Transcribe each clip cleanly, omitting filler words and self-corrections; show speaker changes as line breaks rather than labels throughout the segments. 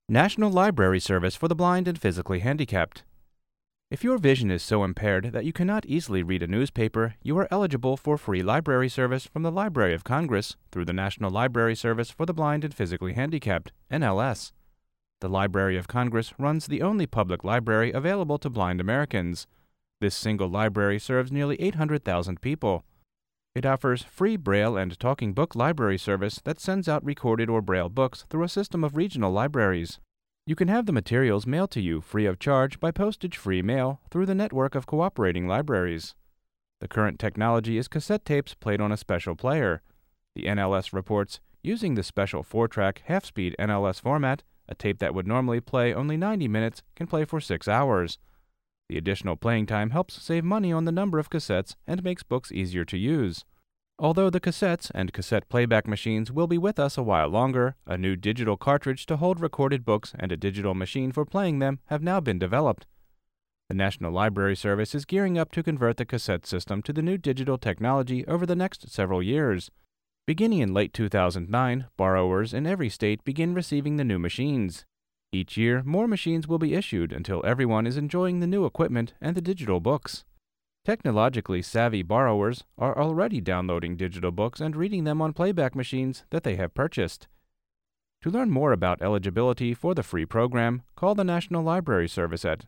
National Library Service for the Blind and Physically Handicapped. If your vision is so impaired that you cannot easily read a newspaper, you are eligible for free library service from the Library of Congress through the National Library Service for the Blind and Physically Handicapped, NLS. The Library of Congress runs the only public library available to blind Americans. This single library serves nearly 800,000 people. It offers free Braille and talking book library service that sends out recorded or Braille books through a system of regional libraries. You can have the materials mailed to you free of charge by postage-free mail through the network of cooperating libraries. The current technology is cassette tapes played on a special player. The NLS reports, using the special 4-track half-speed NLS format, a tape that would normally play only 90 minutes can play for 6 hours. The additional playing time helps save money on the number of cassettes and makes books easier to use. Although the cassettes and cassette playback machines will be with us a while longer, a new digital cartridge to hold recorded books and a digital machine for playing them have now been developed. The National Library Service is gearing up to convert the cassette system to the new digital technology over the next several years. Beginning in late 2009, borrowers in every state begin receiving the new machines. Each year, more machines will be issued until everyone is enjoying the new equipment and the digital books. Technologically savvy borrowers are already downloading digital books and reading them on playback machines that they have purchased. To learn more about eligibility for the free program, call the National Library Service at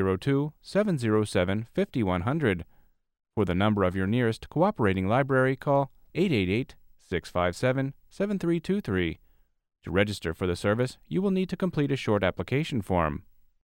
202-707-5100. For the number of your nearest cooperating library, call 888-657-7323. To register for the service, you will need to complete a short application form.